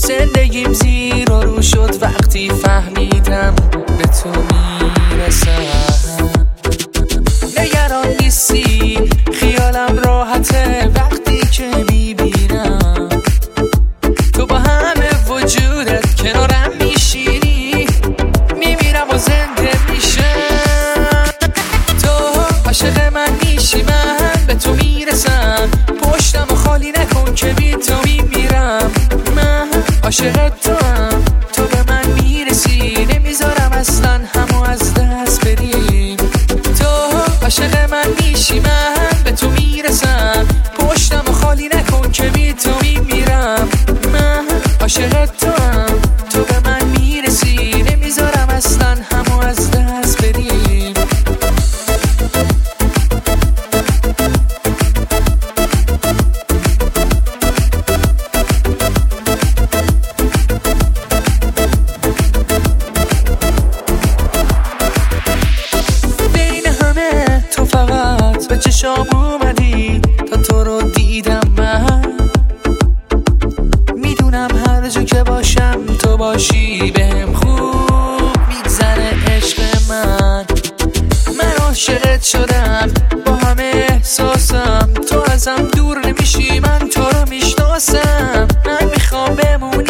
زندگیم زیر و رو شد وقتی فهمیدم به تو میرسم. نگران نیستی خیالم راحته وقتی که میبینم تو با همه وجودت کنارم میشینی، میمیرم و زنده میشم. تو عاشق من میشی، من به تو میرسم. پشتم و خالی نکن که بی تو میمیرم. من عاشق توام، تو به من میرسی، نمیذارم اصلا همو از دست بریم. تو عاشق من میشی، من به تو میرسم. پشتم و خالی نکن که بی تو میمیرم. من عاشق توام، تو به من میرسی، نمیذارم اصلا همو از دست بریم. به چشام اومدی تا تو رو دیدم. من میدونم هر جا که باشم تو باشی، بهم خوب میگذره عشق من. من عاشقت شدم با همه احساسم، تو ازم دور نمیشی، من تو رو میشناسم. من میخوام بمونم